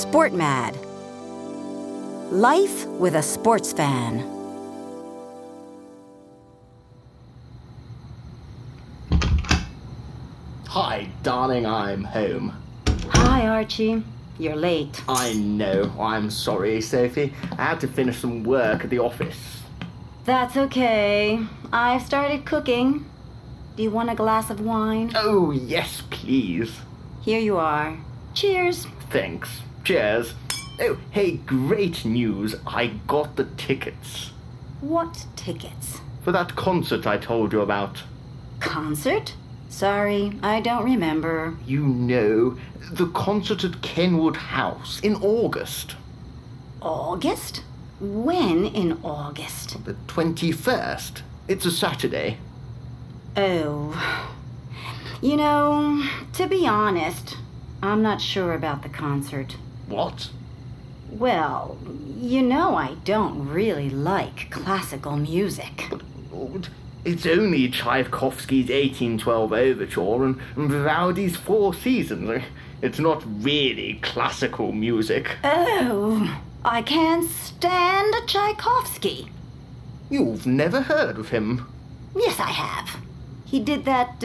Sport Mad. Life with a sports fan. Hi, darling, I'm home. Hi, Archie. You're late. I know. I'm sorry, Sophie. I had to finish some work at the office. That's okay. I've started cooking. Do you want a glass of wine? Oh, yes, please. Here you are. Cheers. Thanks. Cheers. Oh, hey, great news. I got the tickets. What tickets? For that concert I told you about. Concert? Sorry, I don't remember. You know, the concert at Kenwood House in August. August? When in August? The 21st. It's a Saturday. Oh. You know, to be honest, I'm not sure about the concert. What? Well, you know I don't really like classical music. But it's only Tchaikovsky's 1812 Overture and Vivaldi's Four Seasons. It's not really classical music. Oh, I can't stand Tchaikovsky. You've never heard of him? Yes, I have. He did that,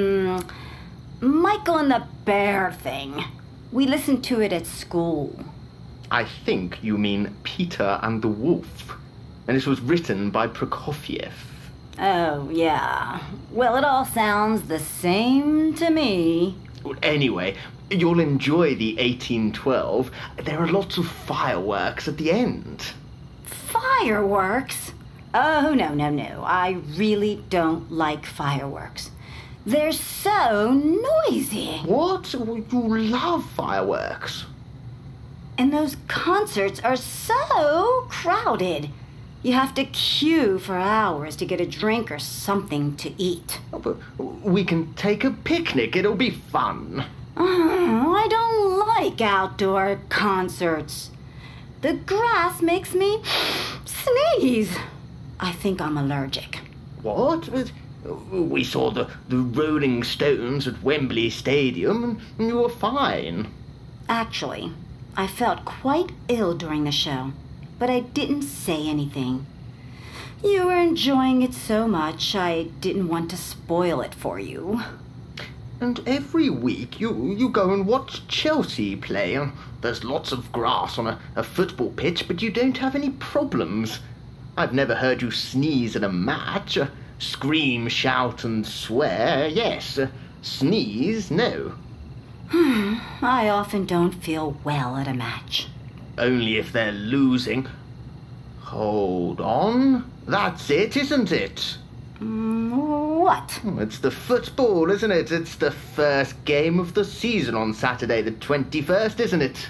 Michael and the Bear thing. We listened to it at school. I think you mean Peter and the Wolf. And it was written by Prokofiev. Oh, yeah. Well, it all sounds the same to me. Anyway, you'll enjoy the 1812. There are lots of fireworks at the end. Fireworks? Oh, no. I really don't like fireworks. They're so noisy. What? You love fireworks. And those concerts are so crowded. You have to queue for hours to get a drink or something to eat. Oh, but we can take a picnic. It'll be fun. Oh, I don't like outdoor concerts. The grass makes me sneeze. I think I'm allergic. What? We saw the Rolling Stones at Wembley Stadium and you were fine. Actually, I felt quite ill during the show, but I didn't say anything. You were enjoying it so much, I didn't want to spoil it for you. And every week you go and watch Chelsea play. There's lots of grass on a football pitch, but you don't have any problems. I've never heard you sneeze at a match. Scream, shout and swear, yes. Sneeze, no. I often don't feel well at a match. Only if they're losing. Hold on. That's it, isn't it? What? It's the football, isn't it? It's the first game of the season on Saturday the 21st, isn't it?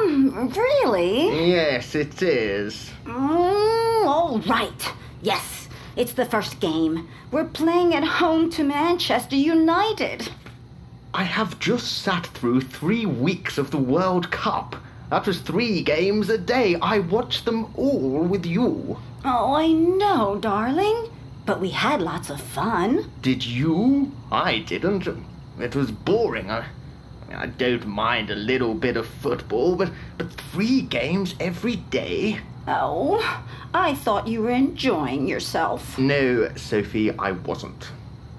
Really? Yes, it is. All right. Yes, it's the first game. We're playing at home to Manchester United. I have just sat through 3 weeks of the World Cup. That was 3 games a day. I watched them all with you. Oh, I know, darling. But we had lots of fun. Did you? I didn't. It was boring. I don't mind a little bit of football, but 3 games every day? Oh, I thought you were enjoying yourself. No, Sophie, I wasn't.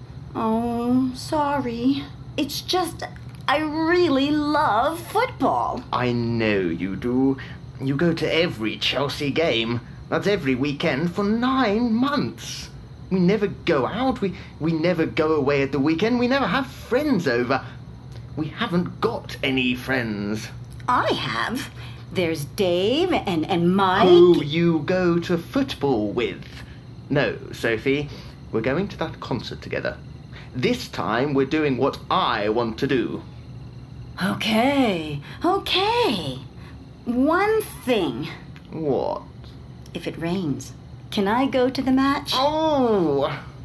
Oh, sorry. It's just, I really love football. I know you do. You go to every Chelsea game. That's every weekend for 9 months. We never go out. We never go away at the weekend. We never have friends over. We haven't got any friends. I have. There's Dave and Mike. Who you go to football with. No, Sophie, we're going to that concert together. This time we're doing what I want to do. Okay. One thing. What? If it rains, can I go to the match? Oh!